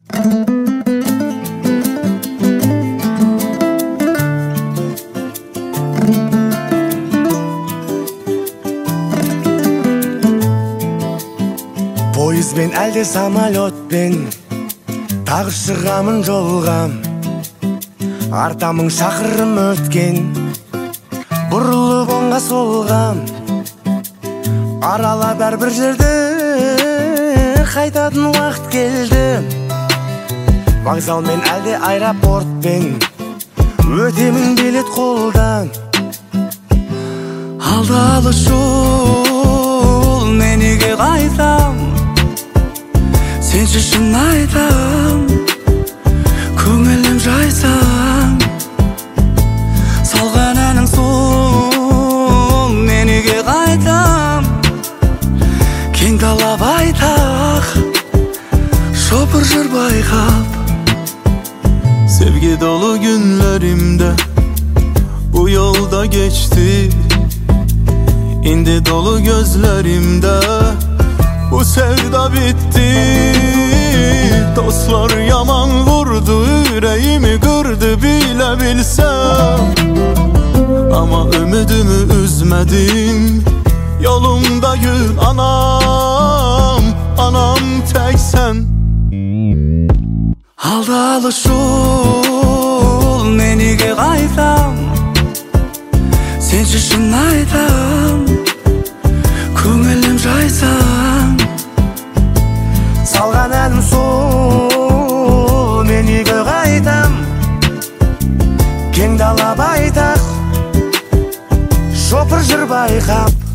Poyizбен әлде самолетпен тағы шығамын жолға, артамың шақырым өткен, бұрылып оңға солға, арала бәрбір жерді қайтатын уақыт келді. Вокзалмен әлде аэропортпен өтемін билет қолдан, алды алыс жол, мен үйге қайтам. Сенші шын айтам, көңілім жайсам, салған әнің сол, мен үйге қайтам. Кең дала байтақ, шопыр жыр байқап. Sevgi dolu günlerimde bu yolda geçti, indi dolu gözlerimde bu sevda bitti. Dostlar yaman vurdu, yüreğimi kırdı bile bilsem, ama ümidimi üzmedim. Yolumda gül anam, anam tek sen. Aldı alış jol, men үйге қайтам. Сенші шын айтам, көңілім жайсам, салған әнім сол, мен үйге қайтам. Кең дала байтақ, шопыр жыр байқап.